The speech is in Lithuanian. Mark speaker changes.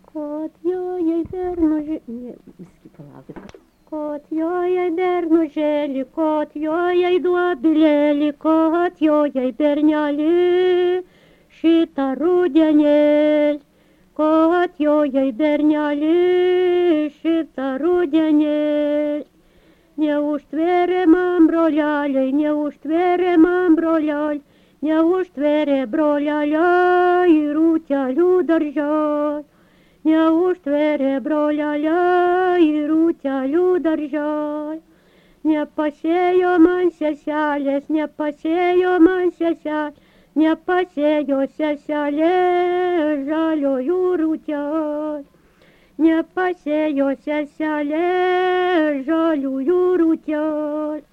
Speaker 1: Kot jojai bernužėlį, viski palaukit. Kot jojai bernužėlį, kot jojai duobilėlį, kot jojai bernelį, šitą rudenėlį. Kot jojai bernelį, šitą rudenėlį. Neužtvėrė man broleliai, neužtvėrė man broleliai, neužtvėrė broleliai ir utelių darželį. Neužtvėrė broleliai ir utelių darželį. Nepasėjo man seselės, nepasėjo man seselės, nepasėjo seselė žaliojų rūtelį. Nepasėjo seselė žaliųjų rūtelį.